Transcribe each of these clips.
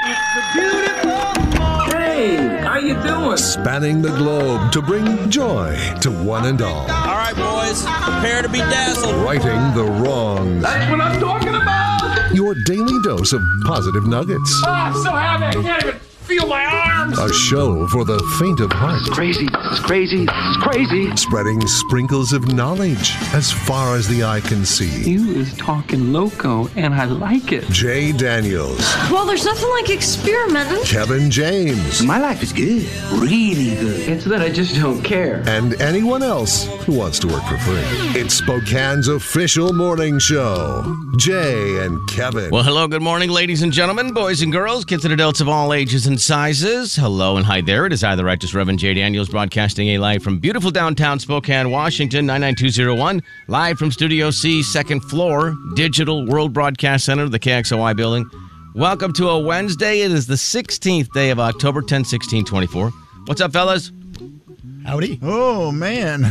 Hey, how you doing? Spanning the globe to bring joy to one and all. All right, boys, prepare to be dazzled. Righting the wrongs. That's what I'm talking about! Your daily dose of positive nuggets. Oh, I'm so happy I can't even feel my arms! A show for the faint of heart. Crazy, it's crazy, it's crazy. Spreading sprinkles of knowledge as far as the eye can see. You is talking loco, and I like it. Jay Daniels. Well, there's nothing like experimenting. Kevin James. My life is good, really good. It's that I just don't care. And anyone else who wants to work for free. It's Spokane's official morning show. Jay and Kevin. Well, hello, good morning, ladies and gentlemen, boys and girls, kids and adults of all ages and sizes. Hello and hi there. It is I, the Righteous Reverend Jay Daniels, broadcasting a live from beautiful downtown Spokane, Washington, 99201. Live from Studio C, second floor, Digital World Broadcast Center, the KXOY building. Welcome to a Wednesday. It is the 16th day of October, 10/16/24. What's up, fellas? Howdy. Oh, man.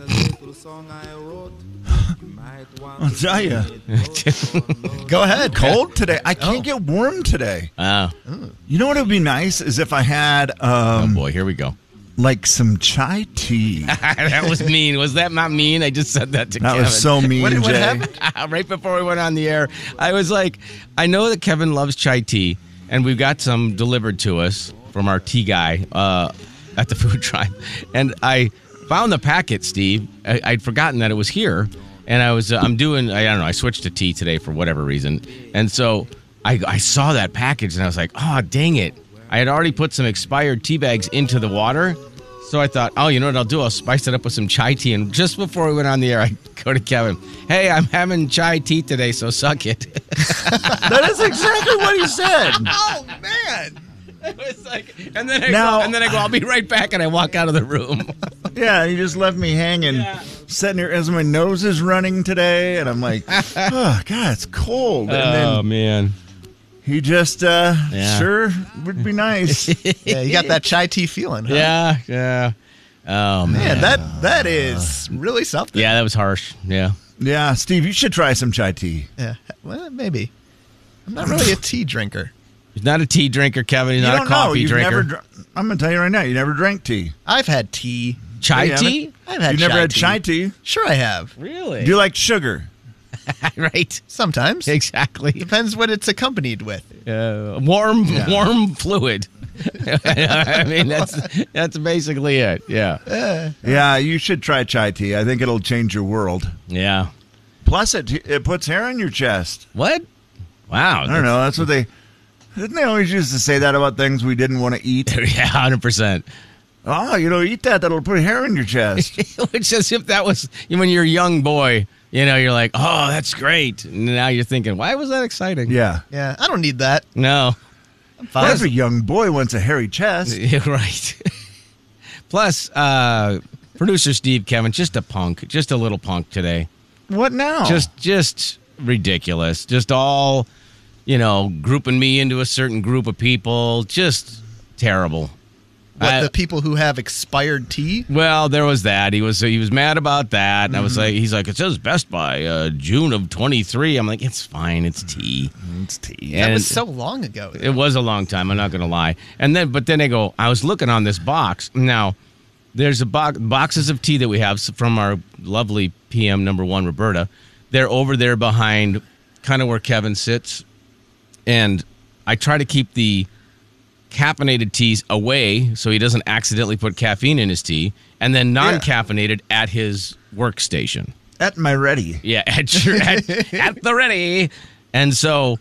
I'll tell you. Go ahead. Cold today. I can't get warm today. Oh, You know what would be nice is if I had, oh boy, here we go. like some chai tea. That was mean. Was that not mean? I just said that to That Kevin. was so mean, What Jay. happened? Right before we went on the air, I was like, I know that Kevin loves chai tea, and we've got some delivered to us from our tea guy at the Food Tribe. And I found the packet, Steve. I'd forgotten that it was here. And I was, I don't know, I switched to tea today for whatever reason. And so I saw that package, and I was like, oh, dang it. I had already put some expired tea bags into the water. So I thought, oh, you know what I'll do? I'll spice it up with some chai tea. And just before we went on the air, I go to Kevin, hey, I'm having chai tea today, so suck it. That is exactly what he said. Oh, man. It was like, and then I go, I'll be right back, and I walk out of the room. Yeah, he just left me hanging, sitting here as my nose is running today, and I'm like, oh, God, it's cold. And then man. he just, sure would be nice. Yeah, you got that chai tea feeling, huh? Yeah. Oh, man. Man, that is really something. Yeah, that was harsh. Yeah. Yeah, Steve, you should try some chai tea. Yeah. Well, maybe. I'm not really a tea drinker. He's not a tea drinker, Kevin. He's You not don't a coffee know. drinker. I'm going to tell you right now, you never drank tea. I've had tea. Chai Yeah, tea? I've had You chai never had tea. chai tea? Sure I have. Really? Do you like sugar? Right. Sometimes. Exactly. Depends what it's accompanied with. Warm fluid. I mean, that's basically it. Yeah. Yeah, you should try chai tea. I think it'll change your world. Yeah. Plus, it puts hair on your chest. What? Wow. I don't know. That's what they... Didn't they always used to say that about things we didn't want to eat? Yeah, 100%. Oh, you don't eat that. That'll put hair on your chest. Which as if that was, when you're a young boy, you're like, oh, that's great. And now you're thinking, why was that exciting? Yeah. Yeah, I don't need that. No. I'm fine. Every young boy wants a hairy chest. Yeah, right. Plus, producer Steve, Kevin, just a punk, just a little punk today. What now? Just ridiculous. Just all, grouping me into a certain group of people. Just terrible. What, the people who have expired tea? Well, there was that. He was mad about that. And I was like, he's like, it says Best Buy, June of 23. I'm like, it's fine. It's tea. It's tea. That was so long ago. It was a long time. I'm not going to lie. But then I was looking on this box. Now, there's boxes of tea that we have from our lovely PM number one, Roberta. They're over there behind kind of where Kevin sits. And I try to keep the caffeinated teas away so he doesn't accidentally put caffeine in his tea, and then non-caffeinated at his workstation. At my ready. Yeah, at the ready. And so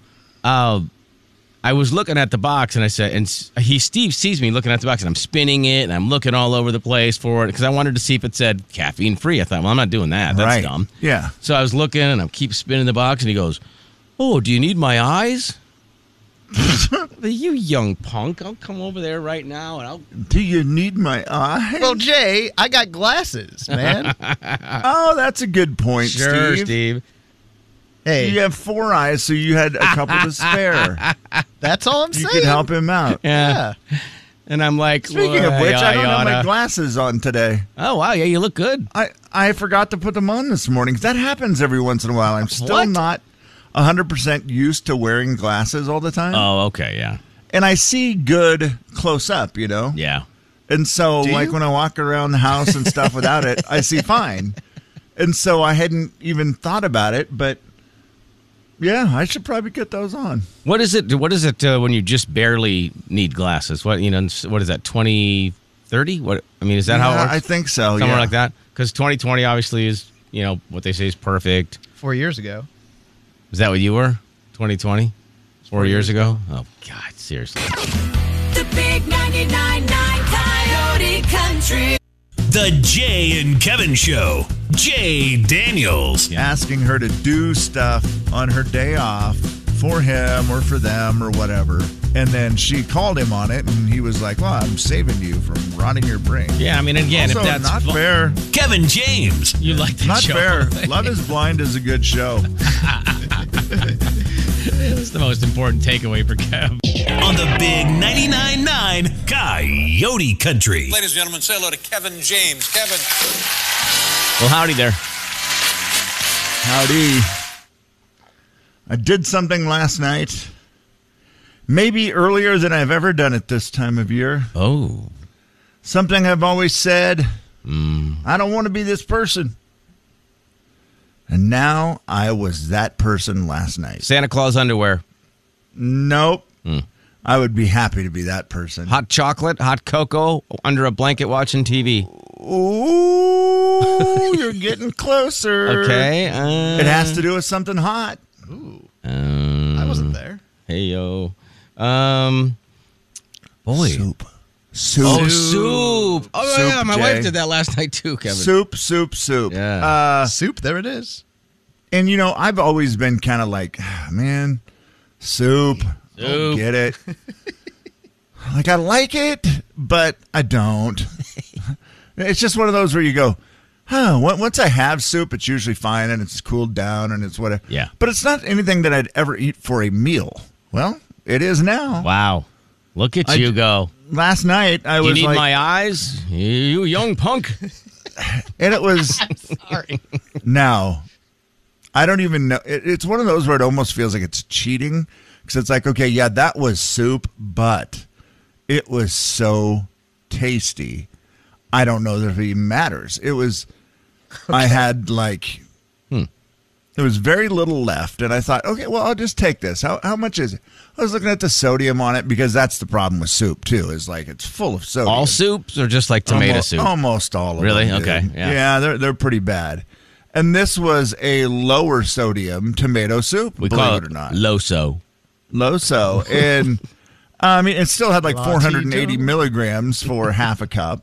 I was looking at the box, and I said, and Steve sees me looking at the box, and I'm spinning it, and I'm looking all over the place for it, because I wanted to see if it said caffeine-free. I thought, well, I'm not doing that. That's Right. dumb. Yeah. So I was looking, and I keep spinning the box, and he goes, oh, do you need my eyes? You young punk. I'll come over there right now, and I'll... Do you need my eye? Well, Jay, I got glasses, man. Oh, that's a good point, Sure, Steve. Steve. Hey, You have 4 eyes, so you had a couple to spare. that's all I'm You saying. could help him out. Yeah. And I'm like, Speaking of well, which, I don't have my oughta. glasses on today. Oh, wow. Yeah, you look good. I forgot to put them on this morning, 'cause that happens every once in a while. I'm still What? not 100% used to wearing glasses all the time. Oh, okay, yeah. and I see good close up, you know? Yeah. And so, Do like, you? when I walk around the house and stuff without it, I see fine. And so I hadn't even thought about it, but yeah, I should probably get those on. What is it when you just barely need glasses? What is that, 20/30? What, I mean, is that how it works? I think so, Somewhere yeah. like that? Because 20/20 obviously is, what they say is perfect. 4 years ago. Is that what you were? 2020? 4 years ago? Oh, God, seriously. The big 99.9 Coyote Country. The Jay and Kevin Show. Jay Daniels. Asking her to do stuff on her day off for him or for them or whatever. And then she called him on it, and he was like, well, I'm saving you from rotting your brain. Yeah, I mean, again, Also, if that's not fair. Kevin James. You like that Not show. fair. Love is Blind is a good show. That's the most important takeaway for Kev. On the big 99.9 Coyote Country. Ladies and gentlemen, say hello to Kevin James. Kevin. Well, howdy there. Howdy. I did something last night, maybe earlier than I've ever done it this time of year. Oh. Something I've always said, I don't want to be this person. And now I was that person last night. Santa Claus underwear. Nope. I would be happy to be that person. Hot chocolate, hot cocoa, under a blanket watching TV. Ooh, you're getting closer. Okay. It has to do with something hot. I wasn't there. Hey, yo. Boy. Soup. Oh, soup. Oh, Soup, yeah. My Jay. wife did that last night, too, Kevin. Soup. Yeah. Soup, there it is. And, I've always been kind of like, man, soup. Don't get it. Like, I like it, but I don't. It's just one of those where you go, once I have soup, it's usually fine and it's cooled down and it's whatever. Yeah. But it's not anything that I'd ever eat for a meal. Well, it is now. Wow. Look at you go. Last night, I You was need like, my eyes? You young punk. and it was, Sorry. now, I don't even know. It's one of those where it almost feels like it's cheating. Because it's like, okay, yeah, that was soup, but it was so tasty. I don't know that it even matters. It was, I had like, there was very little left. And I thought, okay, well, I'll just take this. How much is it? I was looking at the sodium on it because that's the problem with soup, too, is like it's full of sodium. All soups or just like tomato soup? Almost all of Really? them. Okay, dude. yeah. Yeah, they're pretty bad. And this was a lower sodium tomato soup, We believe call it or not. Loso. Loso. And I mean, it still had like Latte 480 dough. milligrams for half a cup.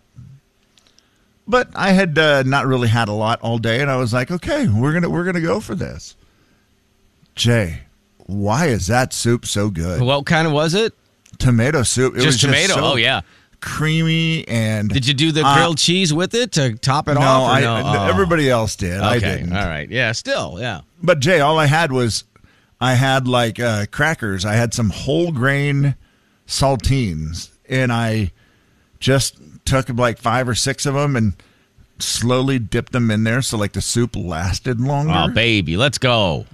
But I had not really had a lot all day, and I was like, okay, we're gonna go for this. Jay, why is that soup so good? What kind of was it? Tomato soup. It was tomato. so Oh, yeah. creamy and. Did you do the grilled cheese with it to top it no, off? Or no, Oh. everybody else did. Okay. I didn't. All right. Yeah. Still. Yeah. But Jay, all I had was, I had like crackers. I had some whole grain saltines, and I just took like 5 or 6 of them and slowly dipped them in there, so like the soup lasted longer. Oh, baby, let's go.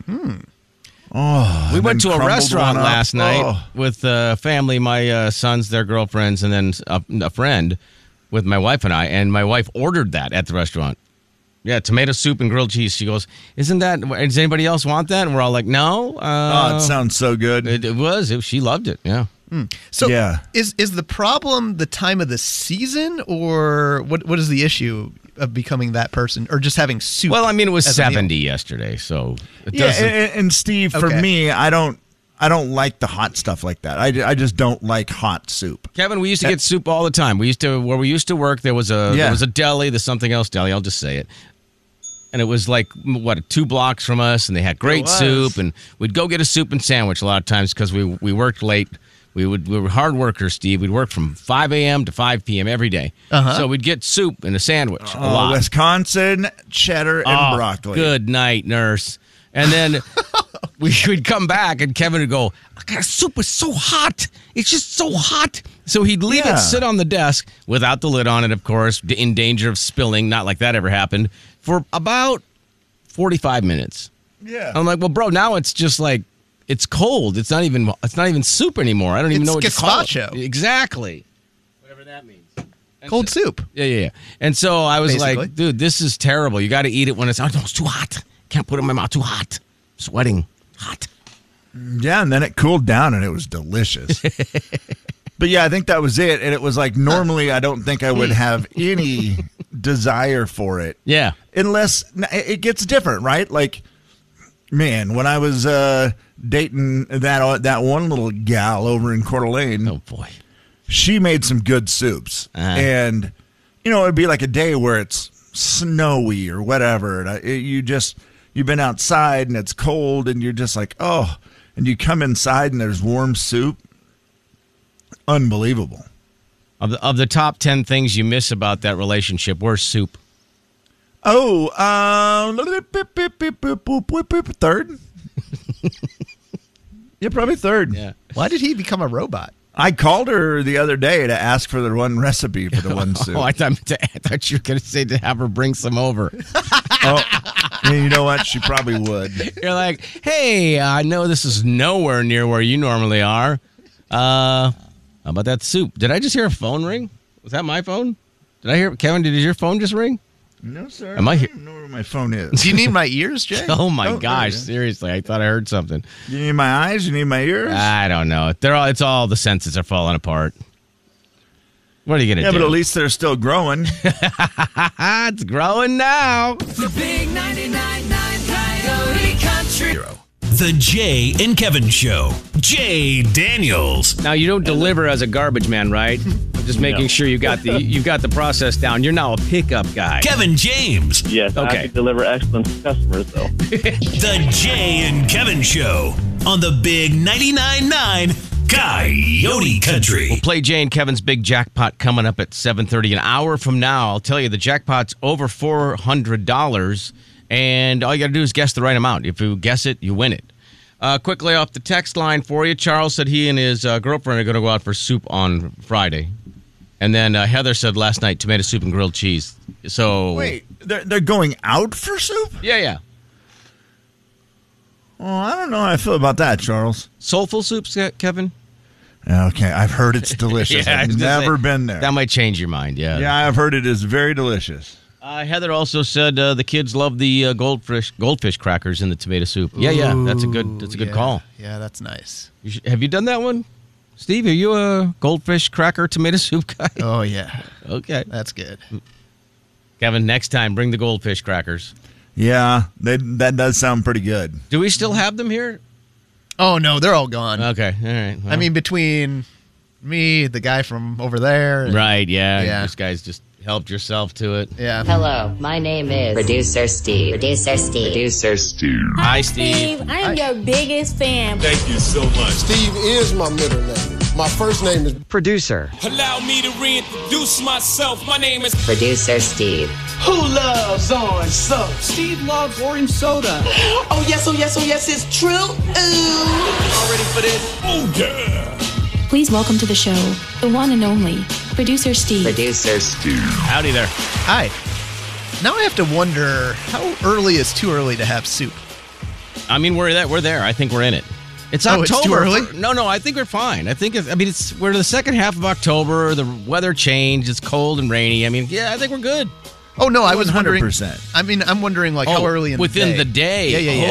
Oh, We went to a crumbled restaurant one up. last night Oh. with family, my sons, their girlfriends, and then a friend with my wife and I. And my wife ordered that at the restaurant. Yeah, tomato soup and grilled cheese. She goes, does anybody else want that? And we're all like, no. Oh, it sounds so good. It was. She loved it. Yeah. So Yeah. is the problem the time of the season, or what is the issue of becoming that person, or just having soup? Well, I mean, it was as a meal? 70 yesterday, so it Yeah, doesn't. and Steve, for Okay. me, I don't like the hot stuff like that. I just don't like hot soup. Kevin, we used to get soup all the time. Where we used to work, there was a deli, the something else deli. I'll just say it. And it was like, 2 blocks from us, and they had great soup. And we'd go get a soup and sandwich a lot of times because we worked late. We were hard workers, Steve. We'd work from 5 a.m. to 5 p.m. every day. So we'd get soup and a sandwich a lot. Wisconsin, cheddar, and broccoli. Good night, nurse. And then we'd come back, and Kevin would go, "God, soup is so hot. It's just so hot." So he'd leave Yeah. it sit on the desk without the lid on it, of course, in danger of spilling. Not like that ever happened. For about 45 minutes. Yeah. I'm like, well, bro, now it's just like it's cold. It's not even soup anymore. I don't even know what to call it. Gazpacho. Exactly. Whatever that means. Cold soup. Yeah. And so I was Basically. like, dude, this is terrible. You got to eat it when it's too hot. Can't put it in my mouth. Too hot. Sweating. Hot. Yeah, and then it cooled down and it was delicious. But yeah, I think that was it. And it was like, normally I don't think I would have any desire for it. Yeah. Unless it gets different, right? Like, man, when I was dating that one little gal over in Coeur d'Alene. Oh, boy. She made some good soups. And, it'd be like a day where it's snowy or whatever. And you've been outside and it's cold and you're just like, oh. And you come inside and there's warm soup. Unbelievable. Of the top 10 things you miss about that relationship, where's soup? Oh, third. Yeah, probably third. Yeah. Why did he become a robot? I called her the other day to ask for the one recipe for the one soup. I thought you were going to say to have her bring some over. You know what? She probably would. You're like, hey, I know this is nowhere near where you normally are. How about that soup? Did I just hear a phone ring? Was that my phone? Did I hear, Kevin, did your phone just ring? No, sir. Am I here? I don't know where my phone is. Do you need my ears, Jay? Oh, my Oh, gosh. yeah. Seriously, I thought I heard something. You need my eyes? You need my ears? I don't know. It's all the senses are falling apart. What are you going to do? But at least they're still growing. It's growing now. The big 99.9 Coyote Country. The Jay and Kevin Show. Jay Daniels. Now, you don't deliver as a garbage man, right? I'm just making sure you've got the process down. You're now a pickup guy. Kevin James. Yes, Okay. I can deliver excellent to customers, though. The Jay and Kevin Show on the big 99.9 Coyote Country. We'll play Jay and Kevin's big jackpot coming up at 7:30. An hour from now, I'll tell you the jackpot's over $400, and all you got to do is guess the right amount. If you guess it, you win it. Quickly off the text line for you, Charles said he and his girlfriend are going to go out for soup on Friday. And then Heather said last night tomato soup and grilled cheese. So Wait, they're going out for soup? Yeah. Well, I don't know how I feel about that, Charles. Soulful soups, Kevin? Okay, I've heard it's delicious. Yeah, I was I've gonna never say, been there. That might change your mind, yeah. Yeah, I've heard it is very delicious. Heather also said the kids love the goldfish crackers in the tomato soup. Yeah, that's a good call. Yeah, that's nice. Have you done that one, Steve? Are you a goldfish cracker tomato soup guy? Oh yeah. Okay, That's good. Kevin. Next time, bring the goldfish crackers. Yeah, that does sound pretty good. Do we still have them here? Oh no, they're all gone. Okay, all right. Well, I mean, between me, the guy from over there, and- right? Yeah. Yeah. This guy's just helped yourself to it. Yeah. Hello, my name is Producer Steve. Producer Steve. Hi, Steve. I am your biggest fan. Thank you so much. Steve is my middle name. My first name is Producer. Allow me to reintroduce myself. My name is Producer Steve. Who loves orange soda? Steve loves orange soda. Oh yes, it's true. All ready for this? Oh, yeah. Please welcome to the show, the one and only Producer Steve. Producer Steve. Howdy there. Hi. Now I have to wonder, how early is too early to have soup? I mean, we're there. I think we're in it. It's Oh, October. it's too early? No, I think we're fine. We're the second half of October. The weather changed. It's cold and rainy. I mean, yeah, I think we're good. Oh no, I was wondering. 100%. I mean, I'm wondering like how early in within the day. the day. Yeah.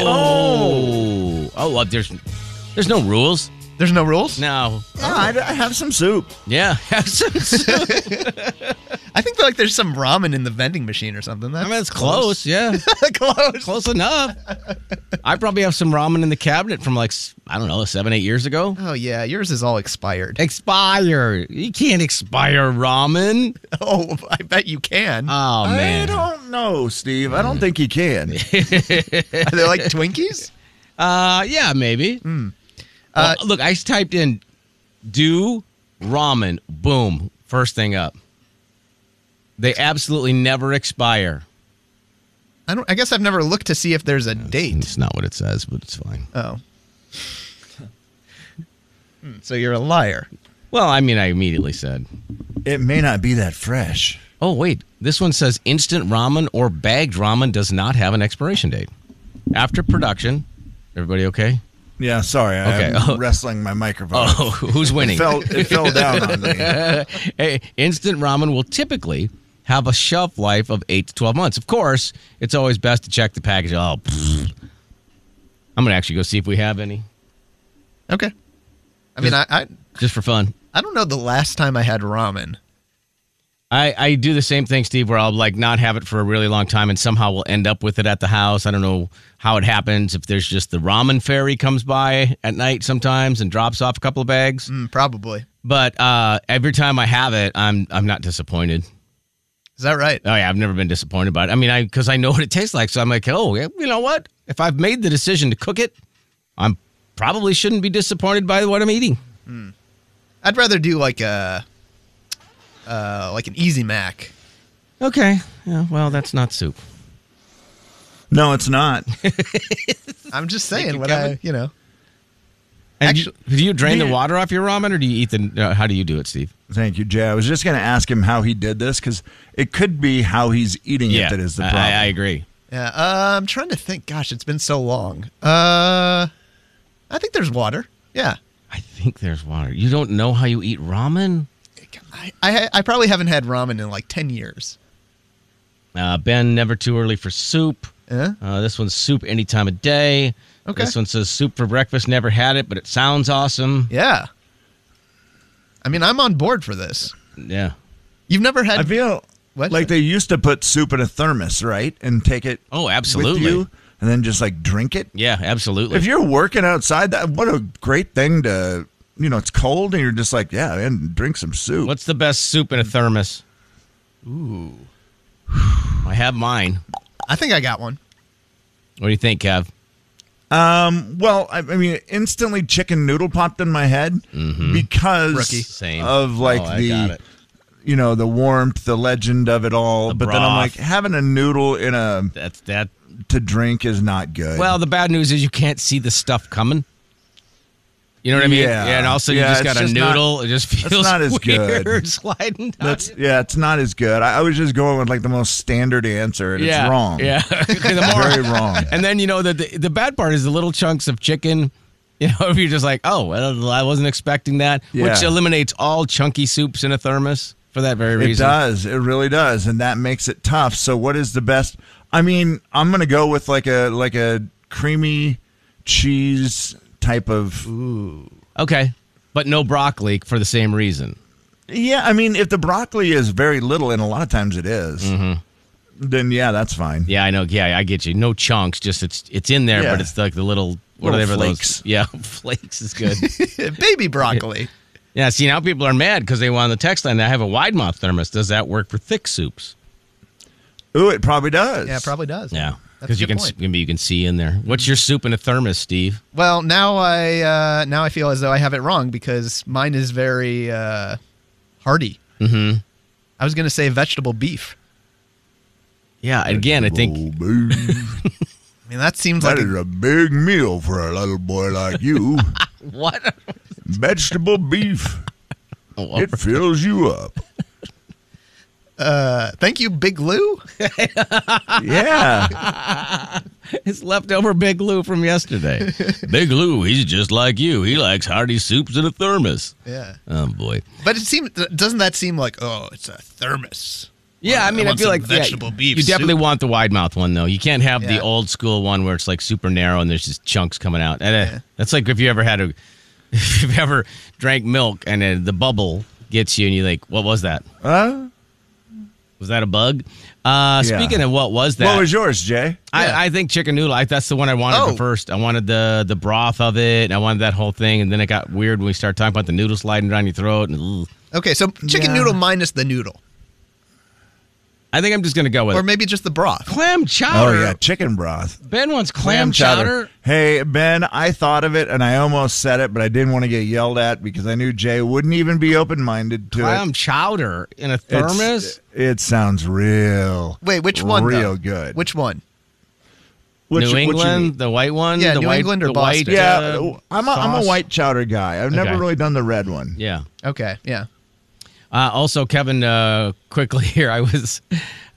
Oh, there's no rules. There's no rules? No. I have some soup. Yeah, have some soup. I think like there's some ramen in the vending machine or something. I mean, it's close. Yeah, close enough. I probably have some ramen in the cabinet from 7-8 years ago. Oh yeah, yours is all expired. Expire? You can't expire ramen. Oh, I bet you can. Oh man, I don't know, Steve. I don't think you can. Are they like Twinkies? Yeah, maybe. Well, look, I typed in "do ramen." Boom, first thing up. They absolutely never expire. I guess I've never looked to see if there's a date. It's not what it says, but it's fine. Oh. So you're a liar. Well, I mean, I immediately said it may not be that fresh. Oh, wait. This one says instant ramen or bagged ramen does not have an expiration date. After production, everybody okay? Yeah, sorry. Okay. I'm wrestling my microphone. Oh, who's winning? It fell down on me. Hey, instant ramen will typically have a shelf life of 8 to 12 months. Of course, it's always best to check the package. Oh, pfft. I'm going to actually go see if we have any. Okay. I mean, I just for fun. I don't know the last time I had ramen. I do the same thing, Steve, where I'll like not have it for a really long time and somehow we'll end up with it at the house. I don't know how it happens. If there's just the ramen ferry comes by at night sometimes and drops off a couple of bags. Probably. But every time I have it, I'm not disappointed. Is that right? Oh, yeah. I've never been disappointed by it. I mean, because I know what it tastes like. So I'm like, oh, yeah, you know what? If I've made the decision to cook it, I probably shouldn't be disappointed by what I'm eating. I'd rather do like an Easy Mac. Okay. Yeah, well, that's not soup. No, it's not. I'm just saying you, what Kevin. And actually, do you drain the water off your ramen, or do you eat the? How do you do it, Steve? Thank you, Jay. I was just going to ask him how he did this because it could be how he's eating it that is the problem. I agree. Yeah, I'm trying to think. Gosh, it's been so long. I think there's water. Yeah. I think there's water. You don't know how you eat ramen? I probably haven't had ramen in like 10 years. Ben, never too early for soup. This one's soup any time of day. Okay. This one says soup for breakfast. Never had it, but it sounds awesome. Yeah. I mean, I'm on board for this. Yeah. You've never had... I feel like they used to put soup in a thermos, right? And take it absolutely. with you and then just like drink it. Yeah, absolutely. If you're working outside, what a great thing to... it's cold and you're just like, yeah, and drink some soup. What's the best soup in a thermos? Ooh. I have mine. I think I got one. What do you think, Kev? Well, I mean, instantly chicken noodle popped in my head because Same. of like I got it. The warmth, the legend of it all. But then I'm like, having a noodle in that to drink is not good. Well, the bad news is you can't see the stuff coming. You know what I mean? Yeah. And also you just got a noodle. It just feels not as weird good. sliding down. It's not as good. I was just going with like the most standard answer, and it's wrong. Yeah, very wrong. And then the bad part is the little chunks of chicken. If you're just like, oh, well, I wasn't expecting that, which eliminates all chunky soups in a thermos for that very reason. It does. It really does, and that makes it tough. So, what is the best? I mean, I'm gonna go with like a creamy cheese type of. Ooh. Okay, but no broccoli for the same reason. Yeah, I mean, if the broccoli is very little, and a lot of times it is, then yeah, that's fine. Yeah, I know. Yeah, I get you. No chunks, just it's in there, but it's like the little whatever flakes. Those. Yeah, flakes is good. Baby broccoli. Yeah, see, now people are mad because they want on the text line. I have a wide mouth thermos. Does that work for thick soups? Ooh, it probably does. Yeah, it probably does. Yeah. That's a Because you can see in there. What's your soup in a thermos, Steve? Well, now I feel as though I have it wrong because mine is very hearty. Mm-hmm. I was going to say vegetable beef. Yeah, again, I think. I mean, that seems that like is a big meal for a little boy like you. What? Vegetable beef. It fills you up. Thank you, Big Lou. Yeah. It's leftover Big Lou from yesterday. Big Lou, he's just like you. He likes hearty soups in a thermos. Yeah. Oh, boy. But doesn't that seem like, it's a thermos? Yeah, I mean, I feel like vegetable beef. You definitely soup. want the wide mouth one, though. You can't have the Yeah. old school one where it's like super narrow and there's just chunks coming out. And, that's like if you ever if you've ever drank milk and the bubble gets you and you're like, what was that? Was that a bug? Speaking of what was that? What was yours, Jay? I think chicken noodle. That's the one I wanted first. I wanted the broth of it. I wanted that whole thing. And then it got weird when we started talking about the noodle sliding down your throat. And, Okay, so chicken noodle minus the noodle. I think I'm just going to go with Or maybe just the broth. Clam chowder. Oh, yeah, chicken broth. Ben wants clam chowder. Hey, Ben, I thought of it, and I almost said it, but I didn't want to get yelled at because I knew Jay wouldn't even be open-minded to it. Clam chowder in a thermos? It sounds real. Wait, which one? Real good. Which one? New England, the white one? Yeah, the New white, England or the white, Boston? Yeah, I'm a sauce? white chowder guy. I've never really done the red one. Yeah. Okay, yeah. Also, Kevin, quickly here, I was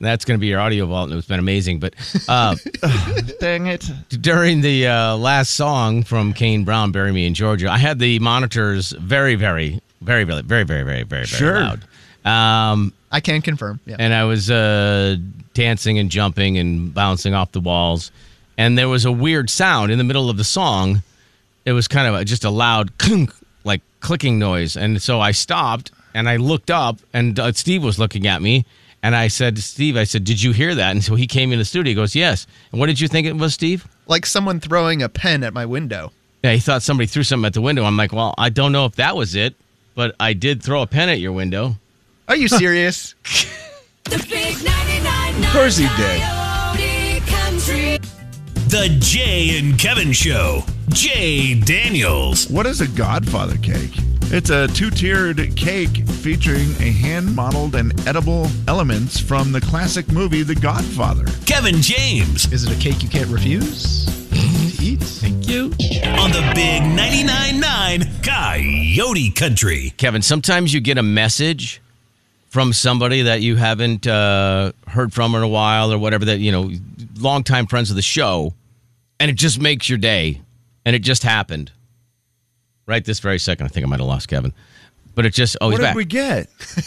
That's going to be your audio vault, and it's been amazing. But dang it. During the last song from Kane Brown, Bury Me in Georgia, I had the monitors very, very, very, very, very, very, very, very, Sure. very loud. I can confirm. Yeah. And I was dancing and jumping and bouncing off the walls. And there was a weird sound in the middle of the song. It was kind of just a loud clunk, like clicking noise. And so I stopped and I looked up, and Steve was looking at me. And I said to Steve, did you hear that? And so he came in the studio. He goes, yes. And what did you think it was, Steve? Like someone throwing a pen at my window. Yeah, he thought somebody threw something at the window. I'm like, well, I don't know if that was it, but I did throw a pen at your window. Are you serious? The big 99.9 Of course he did. Coyote Country. The Jay and Kevin Show. Jay Daniels. What is a Godfather cake? It's a 2-tiered cake featuring a hand-modeled and edible elements from the classic movie The Godfather. Kevin James. Is it a cake you can't refuse to eat? Thank you. On the big 99.9 Coyote Country. Kevin, sometimes you get a message from somebody that you haven't heard from in a while or whatever, that, longtime friends of the show, and it just makes your day. And it just happened. Right this very second. I think I might have lost Kevin. But it just, he's back. What did we get?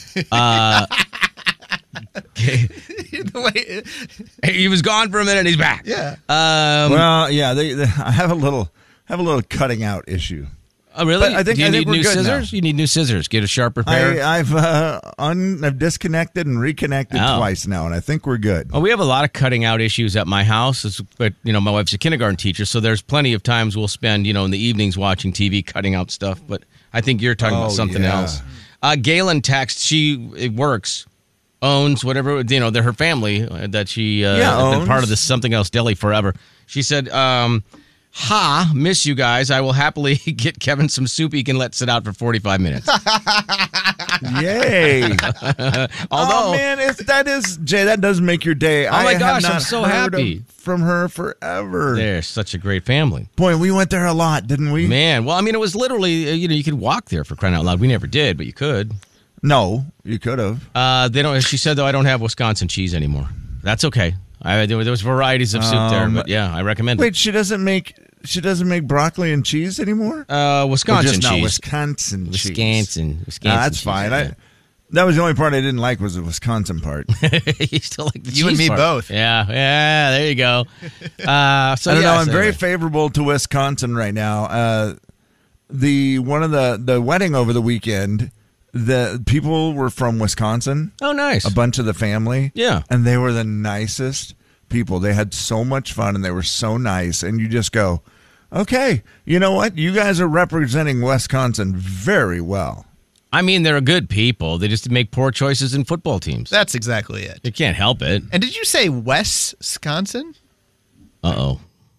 He was gone for a minute and he's back. Yeah. Well, yeah, I have a little cutting out issue. Oh, really? But I think Do you need we're new good scissors? now. You need new scissors. Get a sharper pair. I've disconnected and reconnected twice now, and I think we're good. Oh, we have a lot of cutting out issues at my house, but my wife's a kindergarten teacher, so there's plenty of times we'll spend, in the evenings watching TV, cutting out stuff. But I think you're talking about something else. Galen texts. She works, owns whatever, they're her family that she has been part of this Something Else Deli forever. She said, miss you guys. I will happily get Kevin some soup he can let sit out for 45 minutes. Yay. Although, man, Jay, that does make your day. Oh my gosh, have not I'm so heard happy from her forever. They're such a great family. Boy, we went there a lot, didn't we? Man, well, I mean, it was literally, you could walk there, for crying out loud. We never did, but you could. No, you could have. They don't. She said, though, I don't have Wisconsin cheese anymore. That's okay. There was varieties of soup there, but yeah, I recommend it. Wait, she doesn't make broccoli and cheese anymore? Wisconsin cheese. Wisconsin cheese. Wisconsin that's cheese, fine. yeah. That was the only part I didn't like, was the Wisconsin part. You still like the cheese You and me part. both. Yeah, there you go. So I don't know. I'm very anyway. favorable to Wisconsin right now. The wedding over the weekend, the people were from Wisconsin. Oh, nice. A bunch of the family. Yeah. And they were the nicest people. They had so much fun and they were so nice. And you just go, okay, you know what? You guys are representing Wisconsin very well. I mean, they're good people. They just make poor choices in football teams. That's exactly it. You can't help it. And did you say Wisconsin? Uh-oh.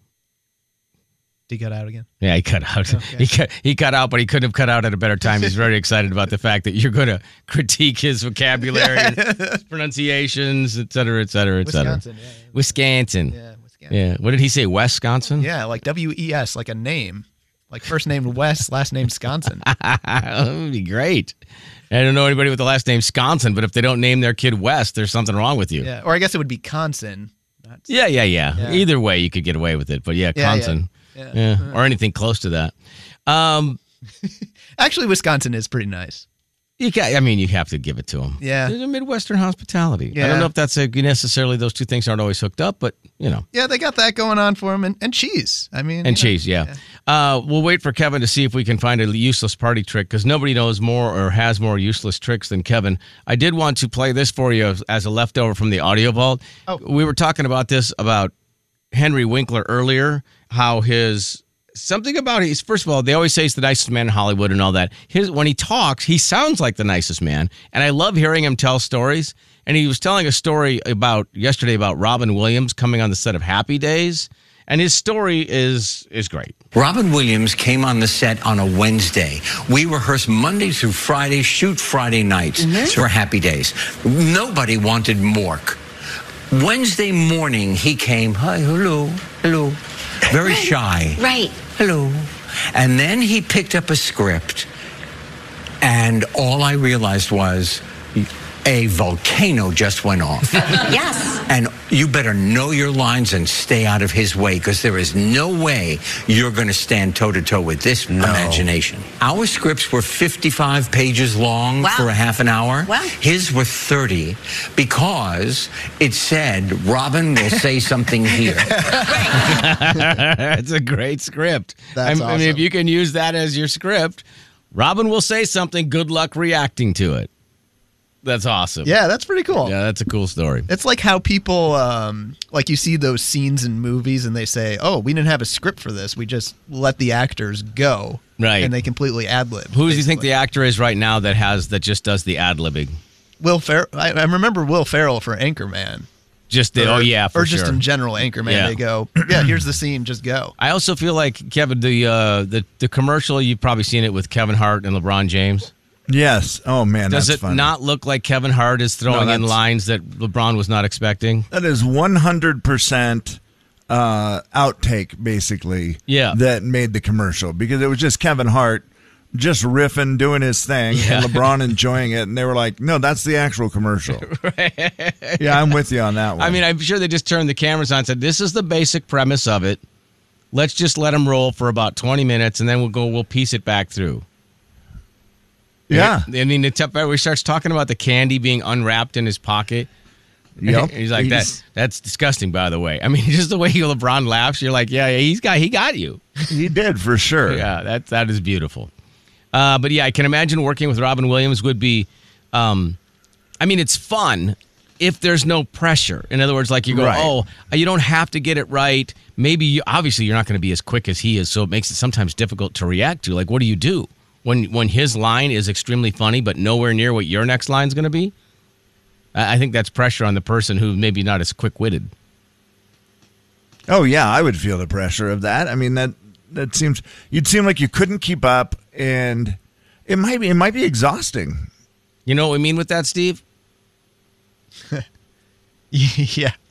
Did he cut out again? Yeah, he cut out. Okay. He cut out, but he couldn't have cut out at a better time. He's very excited about the fact that you're going to critique his vocabulary, and his pronunciations, et cetera, et cetera, et cetera. Wisconsin, yeah. Wisconsin. Yeah, Wisconsin. Yeah. What did he say? Wisconsin? Yeah, like W-E-S, like a name. Like first name Wes, last name Sconson. That would be great. I don't know anybody with the last name Sconson, but if they don't name their kid West, there's something wrong with you. Yeah, or I guess it would be Conson. Yeah. Either way, you could get away with it. But yeah, Conson. Yeah. Or anything close to that. Actually, Wisconsin is pretty nice. You have to give it to them. Yeah. There's a Midwestern hospitality. Yeah. I don't know if that's necessarily those two things aren't always hooked up, but, Yeah, they got that going on for them. And cheese. I mean. And cheese, yeah. We'll wait for Kevin to see if we can find a useless party trick, because nobody knows more or has more useless tricks than Kevin. I did want to play this for you as a leftover from the audio vault. Oh. We were talking about Henry Winkler earlier, how something about first of all, they always say he's the nicest man in Hollywood and all that. When he talks, he sounds like the nicest man. And I love hearing him tell stories. And he was telling a story yesterday about Robin Williams coming on the set of Happy Days. And his story is great. Robin Williams came on the set on a Wednesday. We rehearsed Monday through Friday, shoot Friday nights for Happy Days. Nobody wanted Mork. Wednesday morning, he came, hi, hello, very shy. Right. Hello. And then he picked up a script, and all I realized was, a volcano just went off. Yes. And you better know your lines and stay out of his way, because there is no way you're going to stand toe-to-toe with this imagination. Our scripts were 55 pages long for a half an hour. Wow. His were 30 because it said, Robin will say something here. That's a great script. That's I mean, if awesome. you can use that as your script, Robin will say something. Good luck reacting to it. That's awesome. Yeah, that's pretty cool. Yeah, that's a cool story. It's like how people, like you see those scenes in movies and they say, oh, we didn't have a script for this. We just let the actors go. Right. And they completely ad-lib. Who do you think the actor is right now that just does the ad-libbing? Will Ferrell. I remember Will Ferrell for Anchorman. Just the, Or just in general, Anchorman. Yeah. They go, yeah, here's the scene, just go. I also feel like, Kevin, the commercial, you've probably seen it with Kevin Hart and LeBron James. Yes. Oh, man, Does that's it funny. not look like Kevin Hart is throwing in that's- lines that LeBron was not expecting? That is 100% outtake, basically, that made the commercial. Because it was just Kevin Hart just riffing, doing his thing, and LeBron enjoying it. And they were like, no, that's the actual commercial. Yeah, I'm with you on that one. I mean, I'm sure they just turned the cameras on and said, this is the basic premise of it. Let's just let him roll for about 20 minutes, and then we'll piece it back through. Yeah. I mean, he starts talking about the candy being unwrapped in his pocket. Yep. He's like, that's disgusting, by the way. I mean, just the way LeBron laughs, you're like, yeah, he got you. He did, for sure. Yeah, that is beautiful. But yeah, I can imagine working with Robin Williams would be, I mean, it's fun if there's no pressure. In other words, like you go, you don't have to get it right. Maybe obviously you're not going to be as quick as he is, so it makes it sometimes difficult to react to. Like, what do you do when his line is extremely funny, but nowhere near what your next line's going to be? I think that's pressure on the person who maybe not as quick-witted. Oh, yeah, I would feel the pressure of that. I mean, that seems, you'd seem like you couldn't keep up, and it might be exhausting. You know what we mean with that, Steve? Yeah.